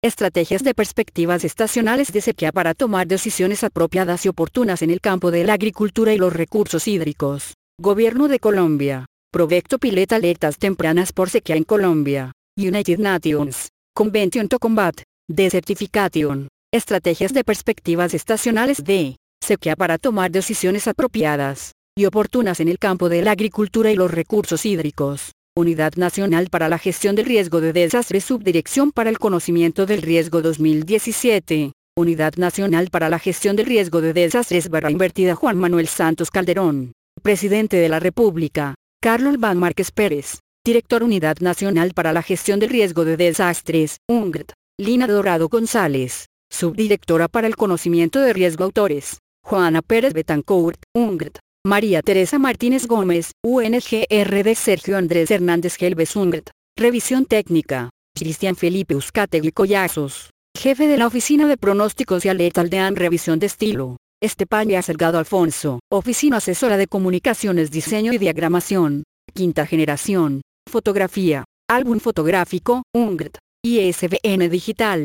Estrategias de perspectivas estacionales de sequía para tomar decisiones apropiadas y oportunas en el campo de la agricultura y los recursos hídricos. Gobierno de Colombia. Proyecto Pileta Alertas Tempranas por Sequía en Colombia. United Nations. Convention to Combat Desertification. Estrategias de perspectivas estacionales de sequía para tomar decisiones apropiadas y oportunas en el campo de la agricultura y los recursos hídricos. Unidad Nacional para la Gestión del Riesgo de Desastres Subdirección para el Conocimiento del Riesgo 2017. Unidad Nacional para la Gestión del Riesgo de Desastres /invertida Juan Manuel Santos Calderón. Presidente de la República. Carlos Iván Márquez Pérez. Director Unidad Nacional para la Gestión del Riesgo de Desastres, UNGD. Lina Dorado González. Subdirectora para el Conocimiento de Riesgo. Autores. Juana Pérez Betancourt, UNGD. María Teresa Martínez Gómez, UNGRD. Sergio Andrés Hernández Gelbes, UNGD. Revisión técnica. Cristian Felipe Uzcategui Collazos. Jefe de la Oficina de Pronósticos y Alertas de AN. Revisión de estilo. Estepaña Salgado Alfonso. Oficina Asesora de Comunicaciones, Diseño y Diagramación. Quinta generación. Fotografía. Álbum fotográfico, UNGD. ISBN digital.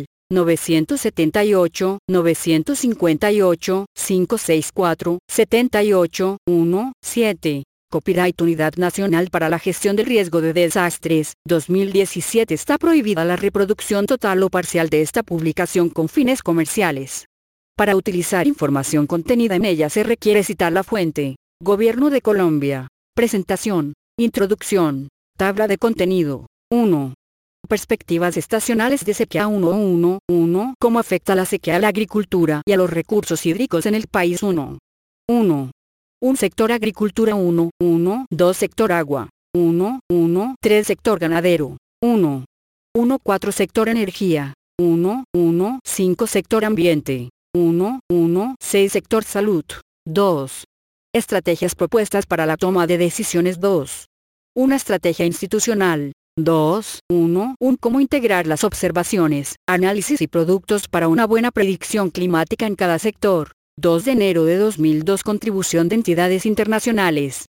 978-958-564-78-17. Copyright Unidad Nacional para la Gestión del Riesgo de Desastres, 2017. Está prohibida la reproducción total o parcial de esta publicación con fines comerciales. Para utilizar información contenida en ella se requiere citar la fuente. Gobierno de Colombia. Presentación. Introducción. Tabla de contenido. 1. Perspectivas estacionales de sequía. 1.1.1. ¿Cómo afecta la sequía a la agricultura y a los recursos hídricos en el país? 1. 1. Un sector agricultura. 1.1. 2 sector agua. 1.1. 3 sector ganadero. 1. 1.4 sector energía. 1.1. 5 sector ambiente. 1.1. 6 sector salud. 2. Estrategias propuestas para la toma de decisiones. 2. Una estrategia institucional. 2.1. Cómo integrar las observaciones, análisis y productos para una buena predicción climática en cada sector. 2 de enero de 2002. Contribución de entidades internacionales.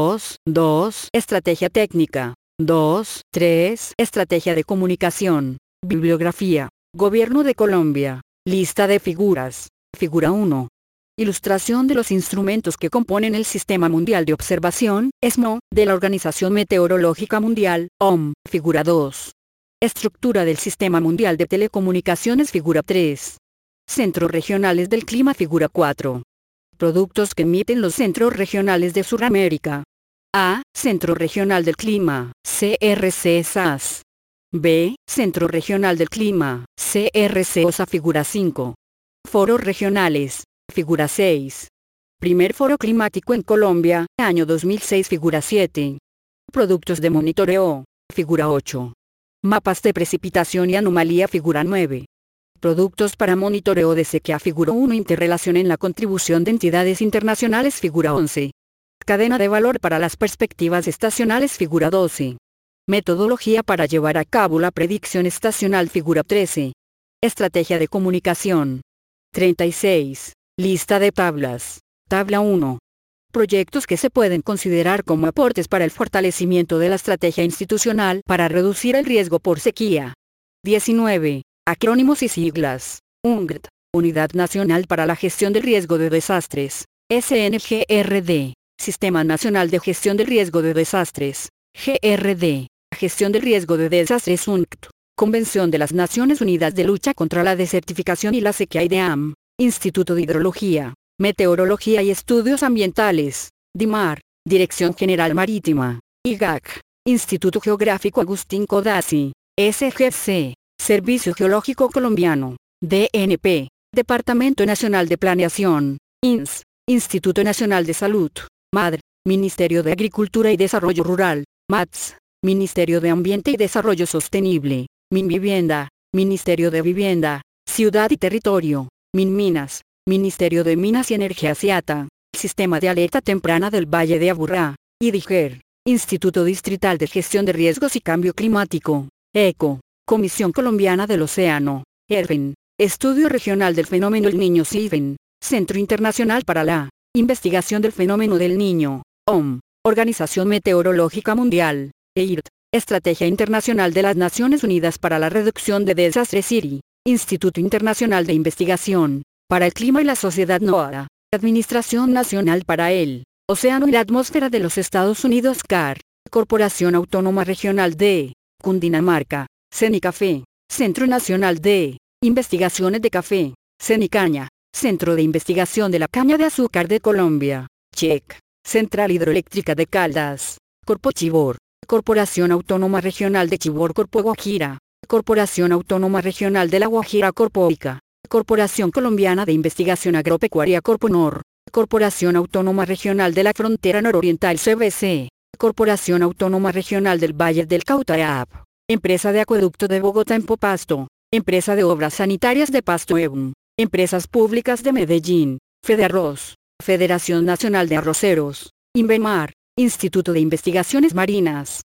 2. Estrategia técnica. 2.3. Estrategia de comunicación. Bibliografía. Gobierno de Colombia. Lista de figuras. Figura 1. Ilustración de los instrumentos que componen el Sistema Mundial de Observación, ESMO, de la Organización Meteorológica Mundial, OM. Figura 2. Estructura del Sistema Mundial de Telecomunicaciones. Figura 3. Centros regionales del clima. Figura 4. Productos que emiten los centros regionales de Sudamérica. A. Centro Regional del Clima, CRC-SAS. B. Centro Regional del Clima, CRC-OSA. Figura 5. Foros regionales. Figura 6. Primer Foro Climático en Colombia, año 2006. Figura 7. Productos de monitoreo. Figura 8. Mapas de precipitación y anomalía. Figura 9. Productos para monitoreo de sequía. Figura 1. Interrelación en la contribución de entidades internacionales. Figura 11. Cadena de valor para las perspectivas estacionales. Figura 12. Metodología para llevar a cabo la predicción estacional. Figura 13. Estrategia de comunicación. 36. Lista de tablas. Tabla 1. Proyectos que se pueden considerar como aportes para el fortalecimiento de la estrategia institucional para reducir el riesgo por sequía. 19. Acrónimos y siglas. UNGD. Unidad Nacional para la Gestión del Riesgo de Desastres. SNGRD. Sistema Nacional de Gestión del Riesgo de Desastres. GRD. Gestión del Riesgo de Desastres. UNCT. Convención de las Naciones Unidas de Lucha contra la Desertificación y la Sequía. IDEAM. Instituto de Hidrología, Meteorología y Estudios Ambientales, DIMAR. Dirección General Marítima. IGAC. Instituto Geográfico Agustín Codazzi. SGC. Servicio Geológico Colombiano. DNP. Departamento Nacional de Planeación. INS. Instituto Nacional de Salud. MADR. Ministerio de Agricultura y Desarrollo Rural. MATS. Ministerio de Ambiente y Desarrollo Sostenible. MinVivienda. Ministerio de Vivienda, Ciudad y Territorio. MinMinas. Ministerio de Minas y Energía. CIATA. Sistema de Alerta Temprana del Valle de Aburrá. IDIGER. Instituto Distrital de Gestión de Riesgos y Cambio Climático. ECO. Comisión Colombiana del Océano. ERFEN. Estudio Regional del Fenómeno El Niño. CIFEN. Centro Internacional para la Investigación del Fenómeno del Niño. OM. Organización Meteorológica Mundial. EIRT. Estrategia Internacional de las Naciones Unidas para la Reducción de Desastres. IRI. Instituto Internacional de Investigación para el Clima y la Sociedad NOAA, Administración Nacional para el Océano y la Atmósfera de los Estados Unidos CAR, Corporación Autónoma Regional de Cundinamarca, CENICAFE, Centro Nacional de Investigaciones de Café, CENICAña, Centro de Investigación de la Caña de Azúcar de Colombia, CHEC, Central Hidroeléctrica de Caldas, Corpo Chivor, Corporación Autónoma Regional de Chivor Corpo Guajira, Corporación Autónoma Regional de La Guajira Corpo Ica, Corporación Colombiana de Investigación Agropecuaria Corpo Nor, Corporación Autónoma Regional de la Frontera Nororiental CBC, Corporación Autónoma Regional del Valle del Cauca EAP, Empresa de Acueducto de Bogotá en Pasto, Empresa de Obras Sanitarias de Pasto EBUM, Empresas Públicas de Medellín, Fedearroz, Federación Nacional de Arroceros, Invenmar, Instituto de Investigaciones Marinas,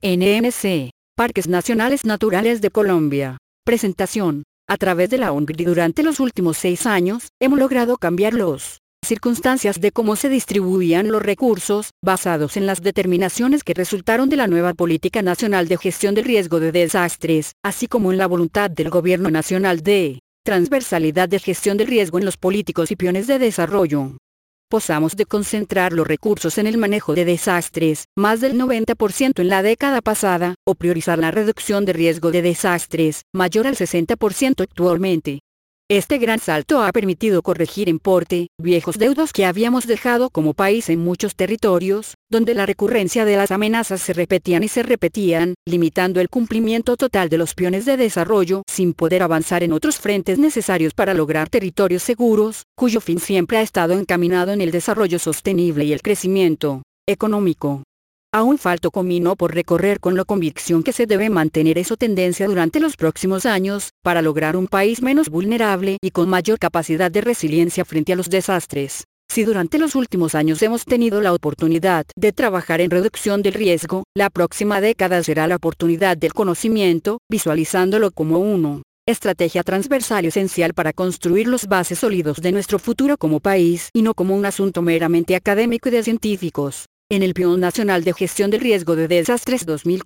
PNNC, Parques Nacionales Naturales de Colombia. Presentación. A través de la ONG durante los últimos 6 años, hemos logrado cambiar las circunstancias de cómo se distribuían los recursos, basados en las determinaciones que resultaron de la nueva Política Nacional de Gestión del Riesgo de Desastres, así como en la voluntad del Gobierno Nacional de transversalidad de gestión del riesgo en los políticos y planes de desarrollo. Posamos de concentrar los recursos en el manejo de desastres, más del 90% en la década pasada, o priorizar la reducción de riesgo de desastres, mayor al 60% actualmente. Este gran salto ha permitido corregir en parte viejos deudos que habíamos dejado como país en muchos territorios, donde la recurrencia de las amenazas se repetían y se repetían, limitando el cumplimiento total de los planes de desarrollo sin poder avanzar en otros frentes necesarios para lograr territorios seguros, cuyo fin siempre ha estado encaminado en el desarrollo sostenible y el crecimiento económico. Aún falta camino por recorrer con la convicción que se debe mantener esa tendencia durante los próximos años, para lograr un país menos vulnerable y con mayor capacidad de resiliencia frente a los desastres. Si durante los últimos años hemos tenido la oportunidad de trabajar en reducción del riesgo, la próxima década será la oportunidad del conocimiento, visualizándolo como una estrategia transversal y esencial para construir los bases sólidos de nuestro futuro como país y no como un asunto meramente académico y de científicos. En el Plan Nacional de Gestión del Riesgo de Desastres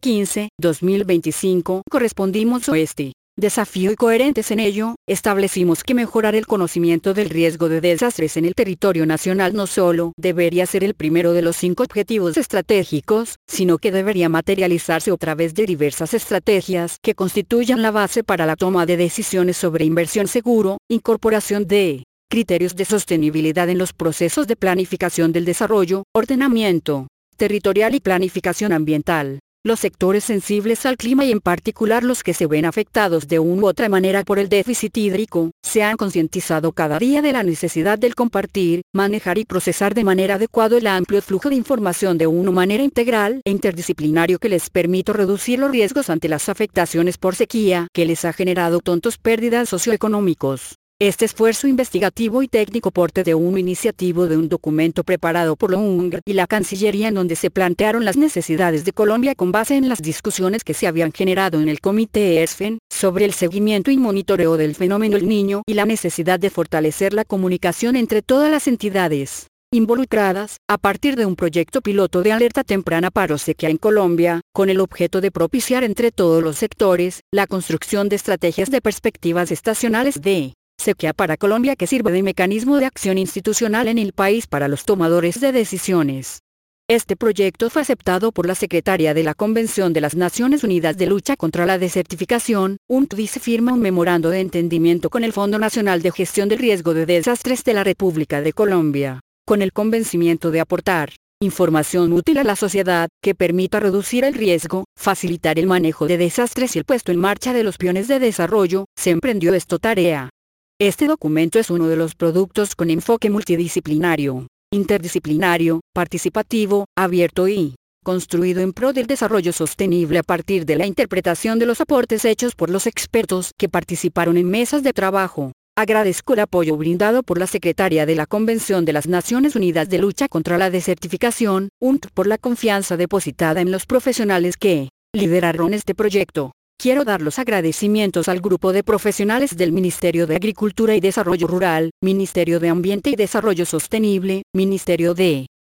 2015-2025 correspondimos a este desafío y coherentes en ello, establecimos que mejorar el conocimiento del riesgo de desastres en el territorio nacional no solo debería ser el primero de los 5 objetivos estratégicos, sino que debería materializarse a través de diversas estrategias que constituyan la base para la toma de decisiones sobre inversión seguro, incorporación de criterios de sostenibilidad en los procesos de planificación del desarrollo, ordenamiento territorial y planificación ambiental. Los sectores sensibles al clima y en particular los que se ven afectados de una u otra manera por el déficit hídrico, se han concientizado cada día de la necesidad del compartir, manejar y procesar de manera adecuada el amplio flujo de información de una manera integral e interdisciplinario que les permita reducir los riesgos ante las afectaciones por sequía que les ha generado tantas pérdidas socioeconómicos. Este esfuerzo investigativo y técnico parte de una iniciativa de un documento preparado por la ONG y la Cancillería en donde se plantearon las necesidades de Colombia con base en las discusiones que se habían generado en el Comité ESFEN, sobre el seguimiento y monitoreo del fenómeno El Niño y la necesidad de fortalecer la comunicación entre todas las entidades involucradas, a partir de un proyecto piloto de alerta temprana para sequía en Colombia, con el objeto de propiciar entre todos los sectores, la construcción de estrategias de perspectivas estacionales de sequía para Colombia que sirva de mecanismo de acción institucional en el país para los tomadores de decisiones. Este proyecto fue aceptado por la Secretaría de la Convención de las Naciones Unidas de Lucha contra la Desertificación, UNCLD, y se firma un memorando de entendimiento con el Fondo Nacional de Gestión del Riesgo de Desastres de la República de Colombia, con el convencimiento de aportar información útil a la sociedad, que permita reducir el riesgo, facilitar el manejo de desastres y el puesto en marcha de los planes de desarrollo. Se emprendió esta tarea. Este documento es uno de los productos con enfoque multidisciplinario, interdisciplinario, participativo, abierto y construido en pro del desarrollo sostenible a partir de la interpretación de los aportes hechos por los expertos que participaron en mesas de trabajo. Agradezco el apoyo brindado por la Secretaría de la Convención de las Naciones Unidas de Lucha contra la Desertificación, UNCLD, por la confianza depositada en los profesionales que lideraron este proyecto. Quiero dar los agradecimientos al grupo de profesionales del Ministerio de Agricultura y Desarrollo Rural, Ministerio de Ambiente y Desarrollo Sostenible, Ministerio de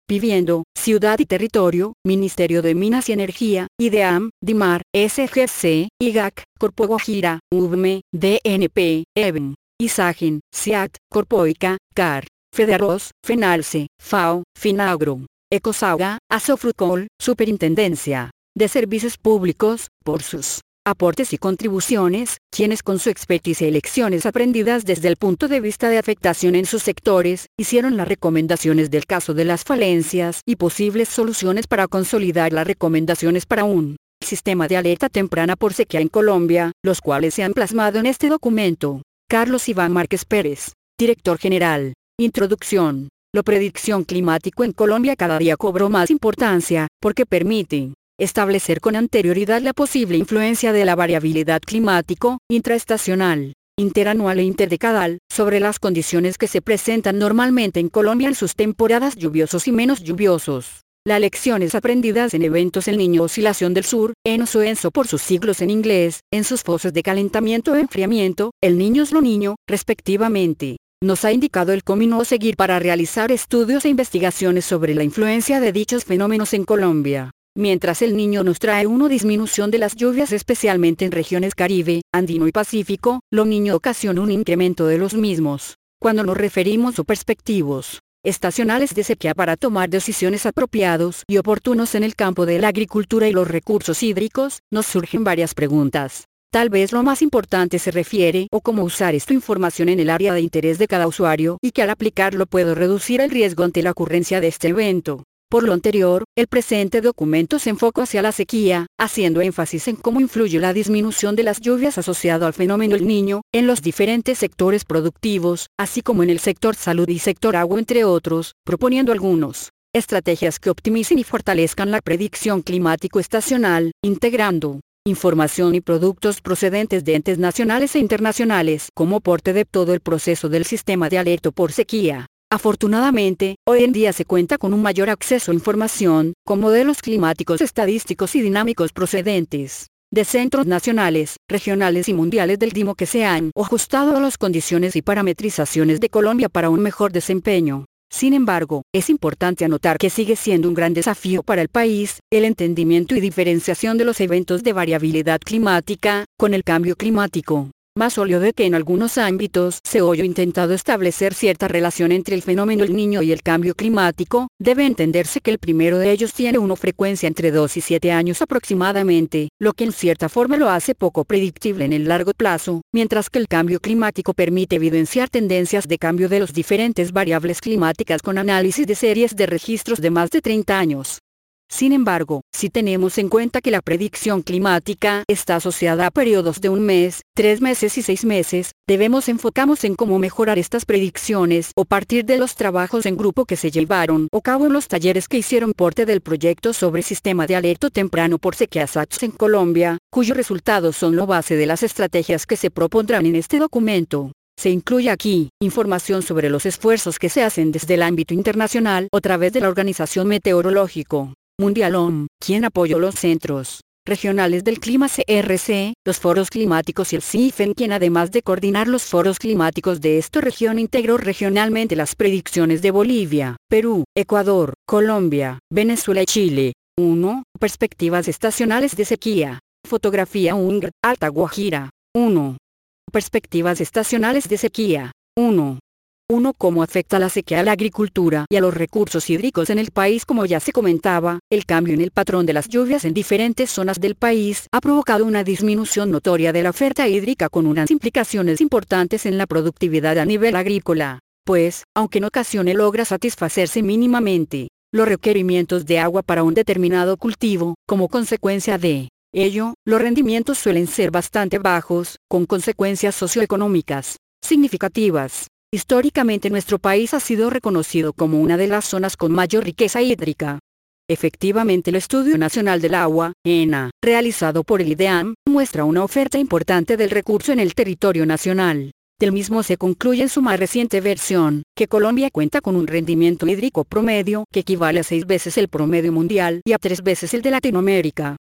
Viviendo, Ciudad y Territorio, Ministerio de Minas y Energía, IDEAM, DIMAR, SGC, IGAC, Corpo Guajira, UVME, DNP, EBM, ISAGEN, SIAT, Corpoica, CAR, Fedearroz, FENALCE, FAO, FINAGRO, ECOSAUGA, ASOFRUCOL, Superintendencia de Servicios Públicos, por sus aportes y contribuciones, quienes con su expertise y lecciones aprendidas desde el punto de vista de afectación en sus sectores, hicieron las recomendaciones del caso de las falencias y posibles soluciones para consolidar las recomendaciones para un sistema de alerta temprana por sequía en Colombia, los cuales se han plasmado en este documento. Carlos Iván Márquez Pérez, Director General. Introducción. La predicción climático en Colombia cada día cobró más importancia, porque permite establecer con anterioridad la posible influencia de la variabilidad climático, intraestacional, interanual e interdecadal, sobre las condiciones que se presentan normalmente en Colombia en sus temporadas lluviosos y menos lluviosos. Las lecciones aprendidas en eventos El Niño Oscilación del Sur, ENSO ENSO por sus siglos en inglés, en sus fases de calentamiento e enfriamiento, El Niño es lo Niño, respectivamente, nos ha indicado el camino a seguir para realizar estudios e investigaciones sobre la influencia de dichos fenómenos en Colombia. Mientras El Niño nos trae una disminución de las lluvias especialmente en regiones Caribe, Andino y Pacífico, lo Niño ocasiona un incremento de los mismos. Cuando nos referimos a perspectivos estacionales de sequía para tomar decisiones apropiados y oportunos en el campo de la agricultura y los recursos hídricos, nos surgen varias preguntas. Tal vez lo más importante se refiere a cómo usar esta información en el área de interés de cada usuario y que al aplicarlo puedo reducir el riesgo ante la ocurrencia de este evento. Por lo anterior, el presente documento se enfoca hacia la sequía, haciendo énfasis en cómo influye la disminución de las lluvias asociado al fenómeno El Niño, en los diferentes sectores productivos, así como en el sector salud y sector agua entre otros, proponiendo algunos estrategias que optimicen y fortalezcan la predicción climático estacional, integrando información y productos procedentes de entes nacionales e internacionales como parte de todo el proceso del sistema de alerta por sequía. Afortunadamente, hoy en día se cuenta con un mayor acceso a información, con modelos climáticos estadísticos y dinámicos procedentes de centros nacionales, regionales y mundiales del clima que se han ajustado a las condiciones y parametrizaciones de Colombia para un mejor desempeño. Sin embargo, es importante anotar que sigue siendo un gran desafío para el país, el entendimiento y diferenciación de los eventos de variabilidad climática, con el cambio climático. Más sólido de que en algunos ámbitos se haya intentado establecer cierta relación entre el fenómeno El Niño y el cambio climático, debe entenderse que el primero de ellos tiene una frecuencia entre 2 y 7 años aproximadamente, lo que en cierta forma lo hace poco predictible en el largo plazo, mientras que el cambio climático permite evidenciar tendencias de cambio de las diferentes variables climáticas con análisis de series de registros de más de 30 años. Sin embargo, si tenemos en cuenta que la predicción climática está asociada a periodos de 1 mes, 3 meses y 6 meses, debemos enfocarnos en cómo mejorar estas predicciones a partir de los trabajos en grupo que se llevaron a cabo en los talleres que hicieron parte del proyecto sobre sistema de alerta temprano por sequía SATS en Colombia, cuyos resultados son la base de las estrategias que se propondrán en este documento. Se incluye aquí información sobre los esfuerzos que se hacen desde el ámbito internacional a través de la Organización Meteorológica Mundial OMS, quien apoyó los centros regionales del clima CRC, los foros climáticos y el CIFEN, quien además de coordinar los foros climáticos de esta región integró regionalmente las predicciones de Bolivia, Perú, Ecuador, Colombia, Venezuela y Chile. 1. Perspectivas estacionales de sequía. Fotografía UNGR, Alta Guajira. 1. Perspectivas estacionales de sequía. 1. Cómo afecta la sequía a la agricultura y a los recursos hídricos en el país. Como ya se comentaba, el cambio en el patrón de las lluvias en diferentes zonas del país ha provocado una disminución notoria de la oferta hídrica con unas implicaciones importantes en la productividad a nivel agrícola, pues, aunque en ocasiones logra satisfacerse mínimamente los requerimientos de agua para un determinado cultivo, como consecuencia de ello, los rendimientos suelen ser bastante bajos, con consecuencias socioeconómicas significativas. Históricamente nuestro país ha sido reconocido como una de las zonas con mayor riqueza hídrica. Efectivamente, el Estudio Nacional del Agua, ENA, realizado por el IDEAM, muestra una oferta importante del recurso en el territorio nacional. Del mismo se concluye en su más reciente versión, que Colombia cuenta con un rendimiento hídrico promedio que equivale a 6 veces el promedio mundial y a 3 veces el de Latinoamérica.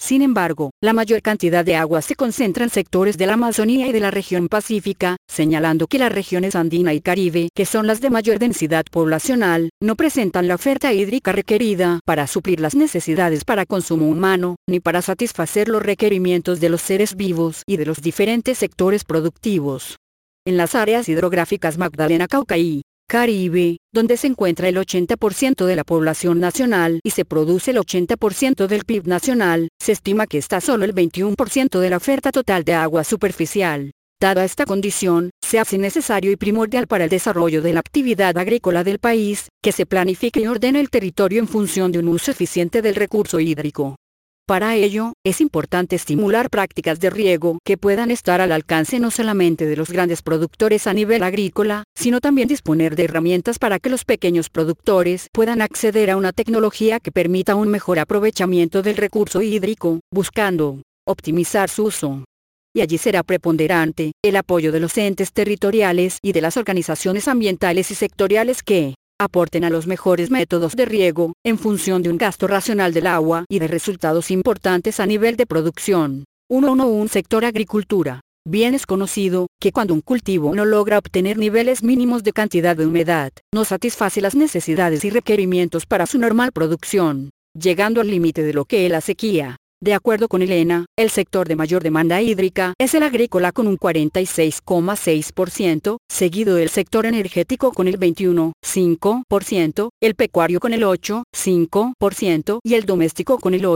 Sin embargo, la mayor cantidad de agua se concentra en sectores de la Amazonía y de la región pacífica, señalando que las regiones andina y Caribe, que son las de mayor densidad poblacional, no presentan la oferta hídrica requerida para suplir las necesidades para consumo humano, ni para satisfacer los requerimientos de los seres vivos y de los diferentes sectores productivos. En las áreas hidrográficas Magdalena, Cauca y Caribe, donde se encuentra el 80% de la población nacional y se produce el 80% del PIB nacional, se estima que está solo el 21% de la oferta total de agua superficial. Dada esta condición, se hace necesario y primordial para el desarrollo de la actividad agrícola del país, que se planifique y ordene el territorio en función de un uso eficiente del recurso hídrico. Para ello, es importante estimular prácticas de riego que puedan estar al alcance no solamente de los grandes productores a nivel agrícola, sino también disponer de herramientas para que los pequeños productores puedan acceder a una tecnología que permita un mejor aprovechamiento del recurso hídrico, buscando optimizar su uso. Y allí será preponderante el apoyo de los entes territoriales y de las organizaciones ambientales y sectoriales que aporten a los mejores métodos de riego, en función de un gasto racional del agua y de resultados importantes a nivel de producción. 1. Sector agricultura. Bien es conocido que cuando un cultivo no logra obtener niveles mínimos de cantidad de humedad, no satisface las necesidades y requerimientos para su normal producción, llegando al límite de lo que es la sequía. De acuerdo con el ENA, el sector de mayor demanda hídrica es el agrícola con un 46,6%, seguido del sector energético con el 21,5%, el pecuario con el 8,5% y el doméstico con el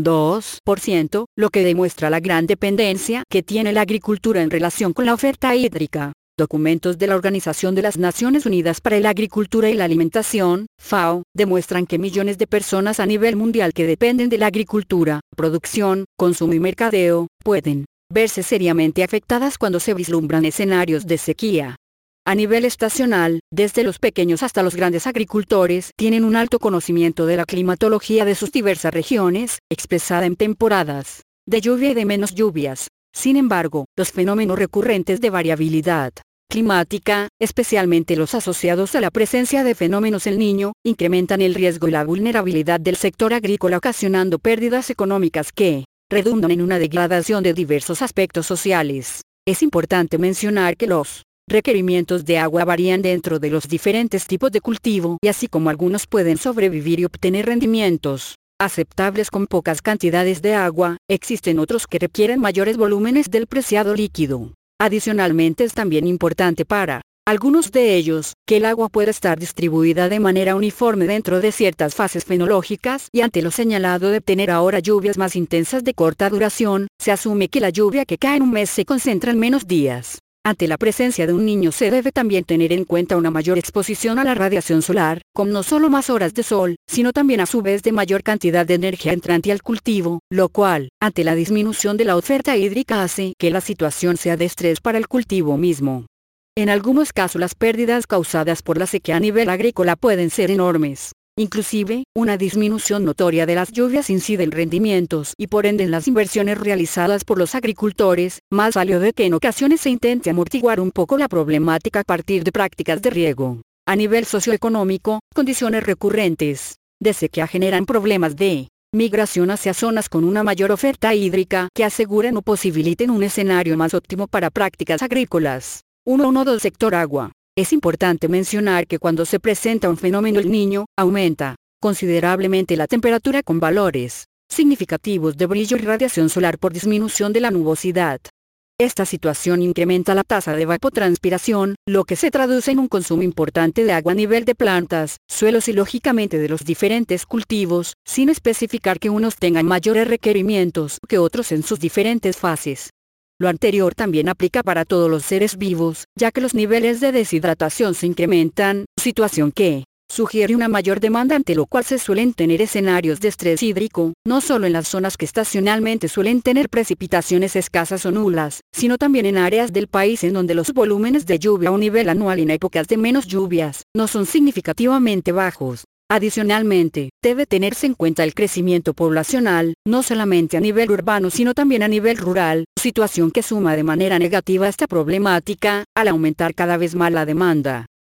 8,2%, lo que demuestra la gran dependencia que tiene la agricultura en relación con la oferta hídrica. Documentos de la Organización de las Naciones Unidas para la Agricultura y la Alimentación, FAO, demuestran que millones de personas a nivel mundial que dependen de la agricultura, producción, consumo y mercadeo, pueden verse seriamente afectadas cuando se vislumbran escenarios de sequía. A nivel estacional, desde los pequeños hasta los grandes agricultores tienen un alto conocimiento de la climatología de sus diversas regiones, expresada en temporadas de lluvia y de menos lluvias. Sin embargo, los fenómenos recurrentes de variabilidad climática, especialmente los asociados a la presencia de fenómenos El Niño, incrementan el riesgo y la vulnerabilidad del sector agrícola, ocasionando pérdidas económicas que redundan en una degradación de diversos aspectos sociales. Es importante mencionar que los requerimientos de agua varían dentro de los diferentes tipos de cultivo, y así como algunos pueden sobrevivir y obtener rendimientos aceptables con pocas cantidades de agua, existen otros que requieren mayores volúmenes del preciado líquido. Adicionalmente, es también importante para algunos de ellos que el agua pueda estar distribuida de manera uniforme dentro de ciertas fases fenológicas, y ante lo señalado de tener ahora lluvias más intensas de corta duración, se asume que la lluvia que cae en un mes se concentra en menos días. Ante la presencia de un niño se debe también tener en cuenta una mayor exposición a la radiación solar, con no solo más horas de sol, sino también a su vez de mayor cantidad de energía entrante al cultivo, lo cual, ante la disminución de la oferta hídrica, hace que la situación sea de estrés para el cultivo mismo. En algunos casos las pérdidas causadas por la sequía a nivel agrícola pueden ser enormes. Inclusive, una disminución notoria de las lluvias incide en rendimientos y por ende en las inversiones realizadas por los agricultores, más válido de que en ocasiones se intente amortiguar un poco la problemática a partir de prácticas de riego. A nivel socioeconómico, condiciones recurrentes de sequía generan problemas de migración hacia zonas con una mayor oferta hídrica que aseguren o posibiliten un escenario más óptimo para prácticas agrícolas. 1.1.2 Sector agua. Es importante mencionar que cuando se presenta un fenómeno El Niño, aumenta considerablemente la temperatura con valores significativos de brillo y radiación solar por disminución de la nubosidad. Esta situación incrementa la tasa de evapotranspiración, lo que se traduce en un consumo importante de agua a nivel de plantas, suelos y lógicamente de los diferentes cultivos, sin especificar que unos tengan mayores requerimientos que otros en sus diferentes fases. Lo anterior también aplica para todos los seres vivos, ya que los niveles de deshidratación se incrementan, situación que sugiere una mayor demanda, ante lo cual se suelen tener escenarios de estrés hídrico, no solo en las zonas que estacionalmente suelen tener precipitaciones escasas o nulas, sino también en áreas del país en donde los volúmenes de lluvia a un nivel anual y en épocas de menos lluvias no son significativamente bajos. Adicionalmente, debe tenerse en cuenta el crecimiento poblacional, no solamente a nivel urbano sino también a nivel rural, situación que suma de manera negativa esta problemática, al aumentar cada vez más la demanda.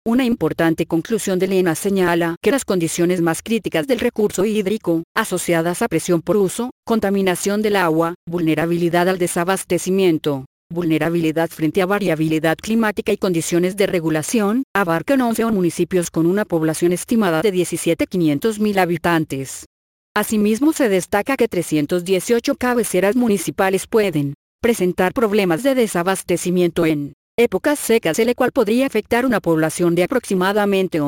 Una importante conclusión de Lena señala que las condiciones más críticas del recurso hídrico, asociadas a presión por uso, contaminación del agua, vulnerabilidad al desabastecimiento, vulnerabilidad frente a variabilidad climática y condiciones de regulación, abarcan 11 municipios con una población estimada de 17.500.000 habitantes. Asimismo se destaca que 318 cabeceras municipales pueden presentar problemas de desabastecimiento en épocas secas, el cual podría afectar una población de aproximadamente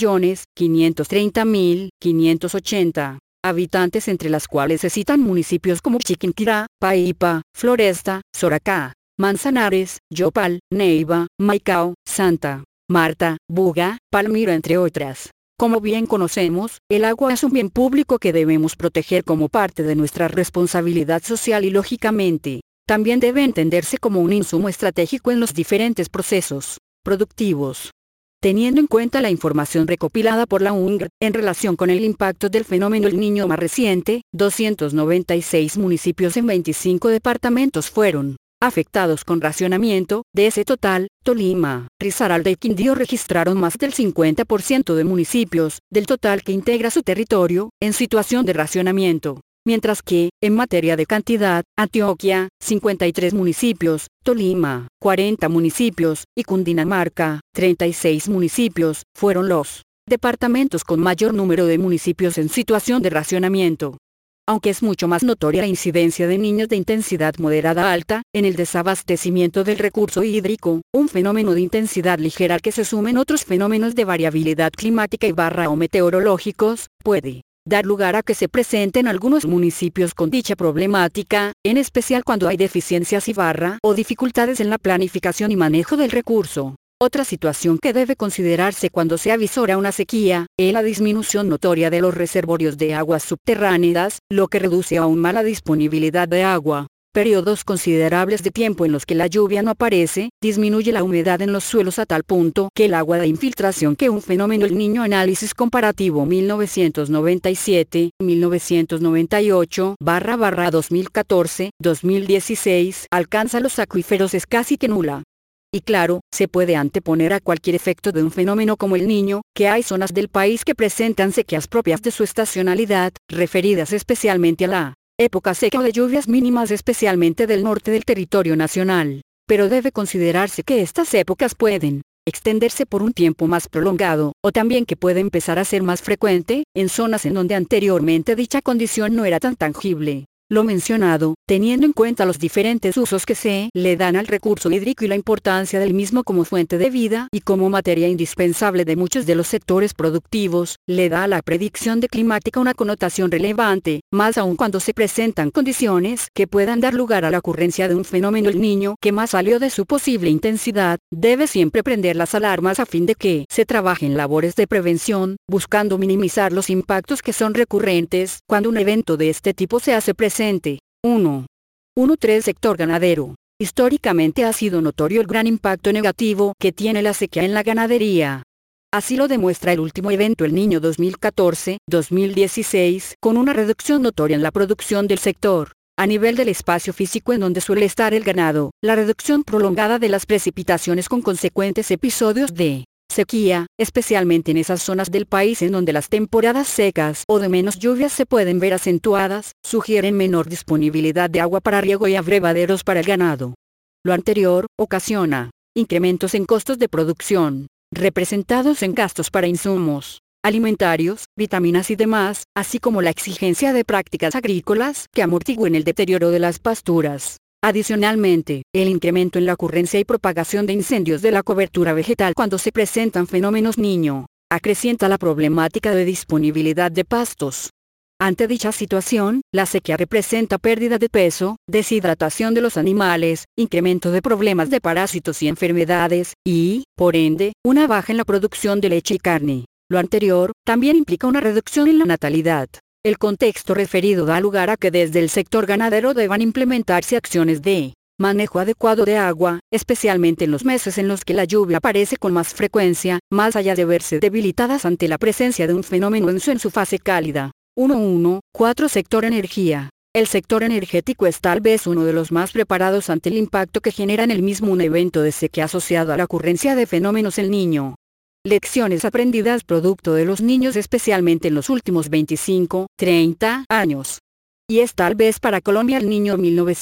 11.530.580 habitantes, entre las cuales se citan municipios como Chiquinquirá, Paipa, Floresta, Soracá, Manzanares, Yopal, Neiva, Maicao, Santa Marta, Buga, Palmira, entre otras. Como bien conocemos, el agua es un bien público que debemos proteger como parte de nuestra responsabilidad social y lógicamente, también debe entenderse como un insumo estratégico en los diferentes procesos productivos. Teniendo en cuenta la información recopilada por la UNGR, en relación con el impacto del fenómeno El Niño más reciente, 296 municipios en 25 departamentos fueron afectados con racionamiento. De ese total, Tolima, Risaralda y Quindío registraron más del 50% de municipios, del total que integra su territorio, en situación de racionamiento. Mientras que, en materia de cantidad, Antioquia, 53 municipios, Tolima, 40 municipios, y Cundinamarca, 36 municipios, fueron los departamentos con mayor número de municipios en situación de racionamiento. Aunque es mucho más notoria la incidencia de niños de intensidad moderada a alta, en el desabastecimiento del recurso hídrico, un fenómeno de intensidad ligera al que se sumen otros fenómenos de variabilidad climática y o meteorológicos, puede dar lugar a que se presenten algunos municipios con dicha problemática, en especial cuando hay deficiencias o dificultades en la planificación y manejo del recurso. Otra situación que debe considerarse cuando se avisora una sequía, es la disminución notoria de los reservorios de aguas subterráneas, lo que reduce aún más la disponibilidad de agua. Periodos considerables de tiempo en los que la lluvia no aparece, disminuye la humedad en los suelos a tal punto que el agua de infiltración, que un fenómeno El Niño análisis comparativo 1997-1998/2014-2016 alcanza los acuíferos, es casi que nula. Y claro, se puede anteponer a cualquier efecto de un fenómeno como El Niño, que hay zonas del país que presentan sequías propias de su estacionalidad, referidas especialmente a la época seca o de lluvias mínimas, especialmente del norte del territorio nacional. Pero debe considerarse que estas épocas pueden extenderse por un tiempo más prolongado, o también que puede empezar a ser más frecuente, en zonas en donde anteriormente dicha condición no era tan tangible. Lo mencionado, teniendo en cuenta los diferentes usos que se le dan al recurso hídrico y la importancia del mismo como fuente de vida y como materia indispensable de muchos de los sectores productivos, le da a la predicción de climática una connotación relevante, más aún cuando se presentan condiciones que puedan dar lugar a la ocurrencia de un fenómeno El Niño que más salió de su posible intensidad. Debe siempre prender las alarmas a fin de que se trabaje en labores de prevención, buscando minimizar los impactos que son recurrentes cuando un evento de este tipo se hace presente. 1.3 Sector ganadero. Históricamente ha sido notorio el gran impacto negativo que tiene la sequía en la ganadería. Así lo demuestra el último evento El Niño 2014-2016, con una reducción notoria en la producción del sector. A nivel del espacio físico en donde suele estar el ganado, la reducción prolongada de las precipitaciones con consecuentes episodios de sequía, especialmente en esas zonas del país en donde las temporadas secas o de menos lluvias se pueden ver acentuadas, sugieren menor disponibilidad de agua para riego y abrevaderos para el ganado. Lo anterior ocasiona incrementos en costos de producción, representados en gastos para insumos alimentarios, vitaminas y demás, así como la exigencia de prácticas agrícolas que amortigüen el deterioro de las pasturas. Adicionalmente, el incremento en la ocurrencia y propagación de incendios de la cobertura vegetal cuando se presentan fenómenos Niño, acrecienta la problemática de disponibilidad de pastos. Ante dicha situación, la sequía representa pérdida de peso, deshidratación de los animales, incremento de problemas de parásitos y enfermedades, y, por ende, una baja en la producción de leche y carne. Lo anterior, también implica una reducción en la natalidad. El contexto referido da lugar a que desde el sector ganadero deban implementarse acciones de manejo adecuado de agua, especialmente en los meses en los que la lluvia aparece con más frecuencia, más allá de verse debilitadas ante la presencia de un fenómeno en su fase cálida. 1.4 Sector energía. El sector energético es tal vez uno de los más preparados ante el impacto que genera en el mismo un evento de sequía asociado a la ocurrencia de fenómenos El Niño. Lecciones aprendidas producto de los niños especialmente en los últimos 25, 30 años. Y es tal vez para Colombia el niño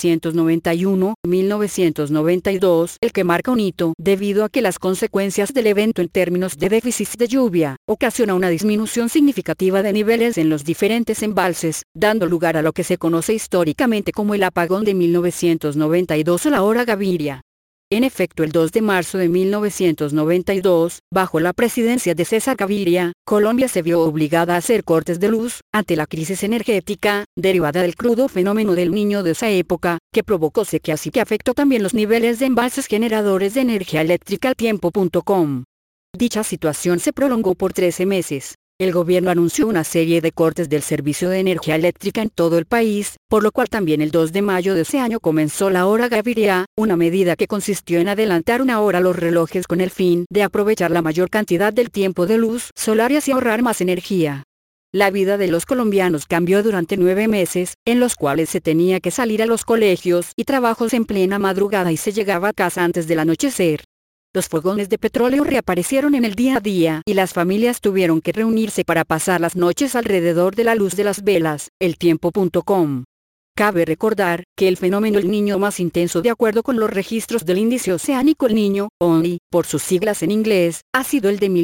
1991-1992 el que marca un hito, debido a que las consecuencias del evento en términos de déficit de lluvia, ocasiona una disminución significativa de niveles en los diferentes embalses, dando lugar a lo que se conoce históricamente como el apagón de 1992 o la hora Gaviria. En efecto, el 2 de marzo de 1992, bajo la presidencia de César Gaviria, Colombia se vio obligada a hacer cortes de luz, ante la crisis energética, derivada del crudo fenómeno del Niño de esa época, que provocó sequías y que afectó también los niveles de embalses generadores de energía eléctrica. Tiempo.com. Dicha situación se prolongó por 13 meses. El gobierno anunció una serie de cortes del servicio de energía eléctrica en todo el país, por lo cual también el 2 de mayo de ese año comenzó la hora Gaviria, una medida que consistió en adelantar una hora los relojes con el fin de aprovechar la mayor cantidad del tiempo de luz solar y así ahorrar más energía. La vida de los colombianos cambió durante 9 meses, en los cuales se tenía que salir a los colegios y trabajos en plena madrugada y se llegaba a casa antes del anochecer. Los fogones de petróleo reaparecieron en el día a día y las familias tuvieron que reunirse para pasar las noches alrededor de la luz de las velas. Tiempo.com. Cabe recordar que el fenómeno El Niño más intenso, de acuerdo con los registros del Índice Oceánico El Niño, ONI, por sus siglas en inglés, ha sido el de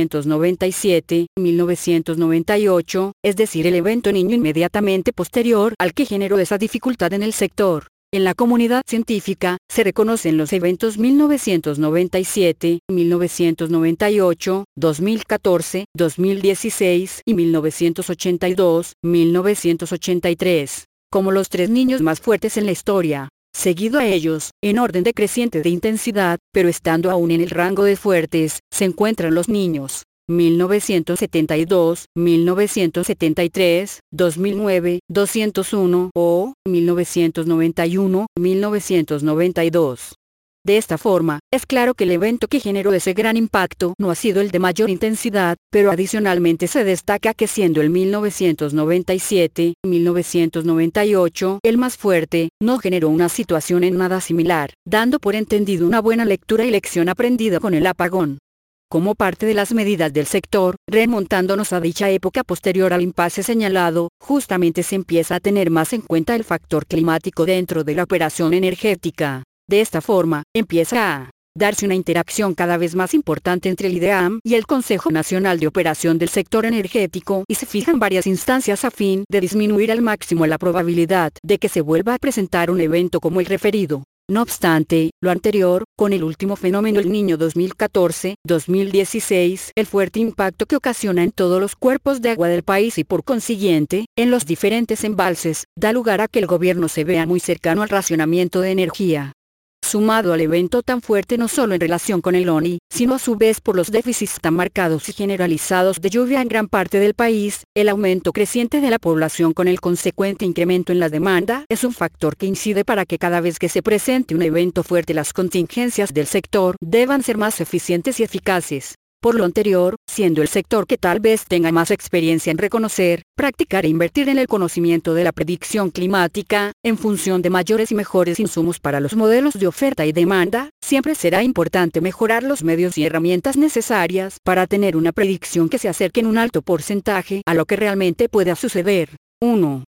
1997-1998, es decir, el evento Niño inmediatamente posterior al que generó esa dificultad en el sector. En la comunidad científica, se reconocen los eventos 1997, 1998, 2014, 2016 y 1982, 1983, como los 3 niños más fuertes en la historia. Seguido a ellos, en orden decreciente de intensidad, pero estando aún en el rango de fuertes, se encuentran los niños 1972, 1973, 2009, 201 o 1991, 1992. De esta forma, es claro que el evento que generó ese gran impacto no ha sido el de mayor intensidad, pero adicionalmente se destaca que siendo el 1997-1998 el más fuerte, no generó una situación en nada similar, dando por entendido una buena lectura y lección aprendida con el apagón. Como parte de las medidas del sector, remontándonos a dicha época posterior al impasse señalado, justamente se empieza a tener más en cuenta el factor climático dentro de la operación energética. De esta forma, empieza a darse una interacción cada vez más importante entre el IDEAM y el Consejo Nacional de Operación del Sector Energético y se fijan varias instancias a fin de disminuir al máximo la probabilidad de que se vuelva a presentar un evento como el referido. No obstante, lo anterior, con el último fenómeno El Niño 2014-2016, el fuerte impacto que ocasiona en todos los cuerpos de agua del país y por consiguiente, en los diferentes embalses, da lugar a que el gobierno se vea muy cercano al racionamiento de energía. Sumado al evento tan fuerte no solo en relación con el ONI, sino a su vez por los déficits tan marcados y generalizados de lluvia en gran parte del país, el aumento creciente de la población con el consecuente incremento en la demanda es un factor que incide para que cada vez que se presente un evento fuerte las contingencias del sector deban ser más eficientes y eficaces. Por lo anterior, siendo el sector que tal vez tenga más experiencia en reconocer, practicar e invertir en el conocimiento de la predicción climática, en función de mayores y mejores insumos para los modelos de oferta y demanda, siempre será importante mejorar los medios y herramientas necesarias para tener una predicción que se acerque en un alto porcentaje a lo que realmente pueda suceder. 1.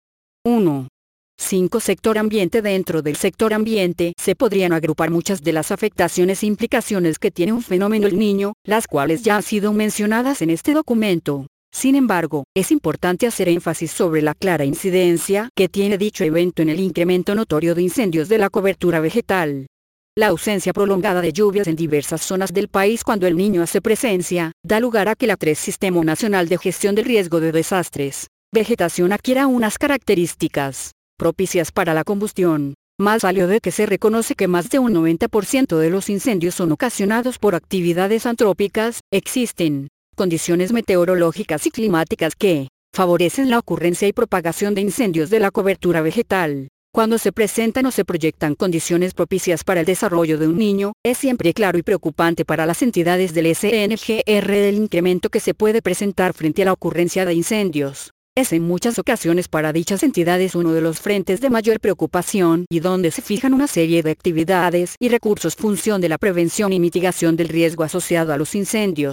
5. Sector ambiente. Dentro del sector ambiente se podrían agrupar muchas de las afectaciones e implicaciones que tiene un fenómeno El Niño, las cuales ya han sido mencionadas en este documento. Sin embargo, es importante hacer énfasis sobre la clara incidencia que tiene dicho evento en el incremento notorio de incendios de la cobertura vegetal. La ausencia prolongada de lluvias en diversas zonas del país cuando El Niño hace presencia, da lugar a que la Sistema Nacional de Gestión del Riesgo de Desastres, Vegetación adquiera unas características propicias para la combustión. Más salió de que se reconoce que más de un 90% de los incendios son ocasionados por actividades antrópicas. Existen condiciones meteorológicas y climáticas que favorecen la ocurrencia y propagación de incendios de la cobertura vegetal. Cuando se presentan o se proyectan condiciones propicias para el desarrollo de un niño, es siempre claro y preocupante para las entidades del SNGR el incremento que se puede presentar frente a la ocurrencia de incendios. Es en muchas ocasiones para dichas entidades uno de los frentes de mayor preocupación y donde se fijan una serie de actividades y recursos función de la prevención y mitigación del riesgo asociado a los incendios.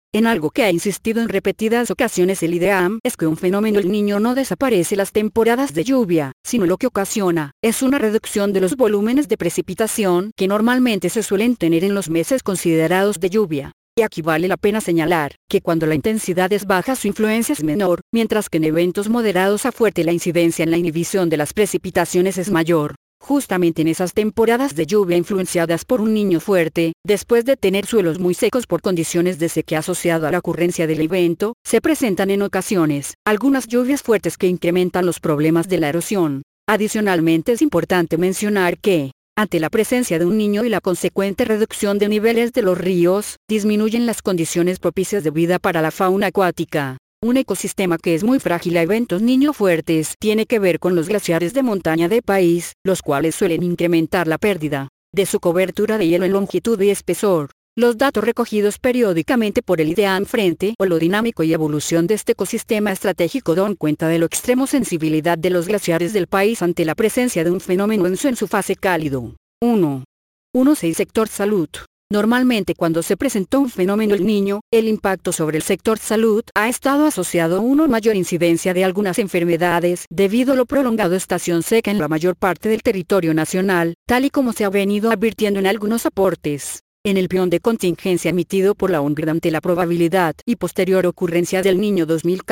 En algo que ha insistido en repetidas ocasiones el IDEAM es que un fenómeno El Niño no desaparece las temporadas de lluvia, sino lo que ocasiona es una reducción de los volúmenes de precipitación que normalmente se suelen tener en los meses considerados de lluvia. Y aquí vale la pena señalar que cuando la intensidad es baja su influencia es menor, mientras que en eventos moderados a fuerte la incidencia en la inhibición de las precipitaciones es mayor. Justamente en esas temporadas de lluvia influenciadas por un niño fuerte, después de tener suelos muy secos por condiciones de sequía asociado a la ocurrencia del evento, se presentan en ocasiones algunas lluvias fuertes que incrementan los problemas de la erosión. Adicionalmente es importante mencionar que, ante la presencia de un niño y la consecuente reducción de niveles de los ríos, disminuyen las condiciones propicias de vida para la fauna acuática. Un ecosistema que es muy frágil a eventos niño fuertes tiene que ver con los glaciares de montaña de país, los cuales suelen incrementar la pérdida de su cobertura de hielo en longitud y espesor. Los datos recogidos periódicamente por el IDEAM frente a lo dinámico y evolución de este ecosistema estratégico dan cuenta de la extrema sensibilidad de los glaciares del país ante la presencia de un fenómeno en su fase cálido. 1.6 Sector salud. Normalmente cuando se presentó un fenómeno El Niño, el impacto sobre el sector salud ha estado asociado a una mayor incidencia de algunas enfermedades debido a la prolongada estación seca en la mayor parte del territorio nacional, tal y como se ha venido advirtiendo en algunos aportes. En el plan de contingencia emitido por la UNGRD ante la probabilidad y posterior ocurrencia del Niño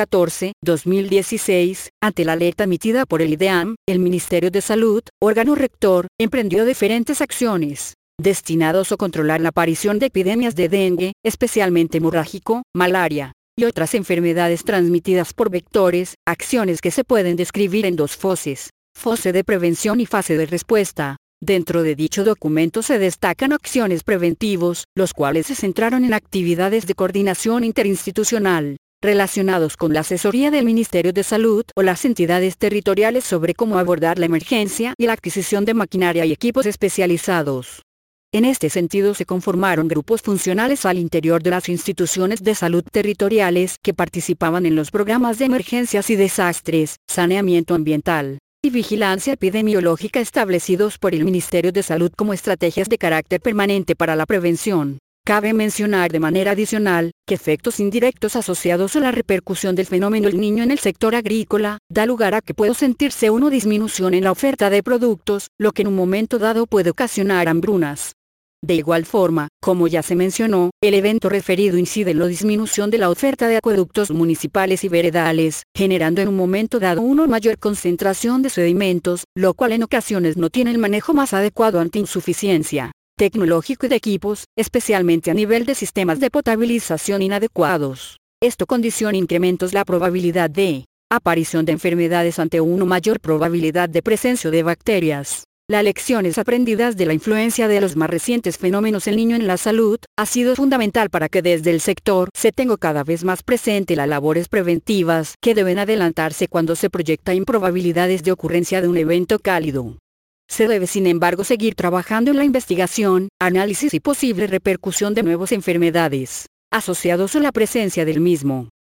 2014-2016, ante la alerta emitida por el IDEAM, el Ministerio de Salud, órgano rector, emprendió diferentes acciones destinados a controlar la aparición de epidemias de dengue, especialmente hemorrágico, malaria, y otras enfermedades transmitidas por vectores, acciones que se pueden describir en dos fases, fase de prevención y fase de respuesta. Dentro de dicho documento se destacan acciones preventivos, los cuales se centraron en actividades de coordinación interinstitucional, relacionados con la asesoría del Ministerio de Salud o las entidades territoriales sobre cómo abordar la emergencia y la adquisición de maquinaria y equipos especializados. En este sentido se conformaron grupos funcionales al interior de las instituciones de salud territoriales que participaban en los programas de emergencias y desastres, saneamiento ambiental y vigilancia epidemiológica establecidos por el Ministerio de Salud como estrategias de carácter permanente para la prevención. Cabe mencionar de manera adicional, que efectos indirectos asociados a la repercusión del fenómeno El Niño en el sector agrícola, da lugar a que pueda sentirse una disminución en la oferta de productos, lo que en un momento dado puede ocasionar hambrunas. De igual forma, como ya se mencionó, el evento referido incide en la disminución de la oferta de acueductos municipales y veredales, generando en un momento dado una mayor concentración de sedimentos, lo cual en ocasiones no tiene el manejo más adecuado ante insuficiencia tecnológico y de equipos, especialmente a nivel de sistemas de potabilización inadecuados. Esto condiciona incrementos la probabilidad de aparición de enfermedades ante una mayor probabilidad de presencia de bacterias. Las lecciones aprendidas de la influencia de los más recientes fenómenos El Niño en la salud, ha sido fundamental para que desde el sector se tenga cada vez más presente las labores preventivas que deben adelantarse cuando se proyecta improbabilidades de ocurrencia de un evento cálido. Se debe sin embargo seguir trabajando en la investigación, análisis y posible repercusión de nuevas enfermedades asociados a la presencia del mismo.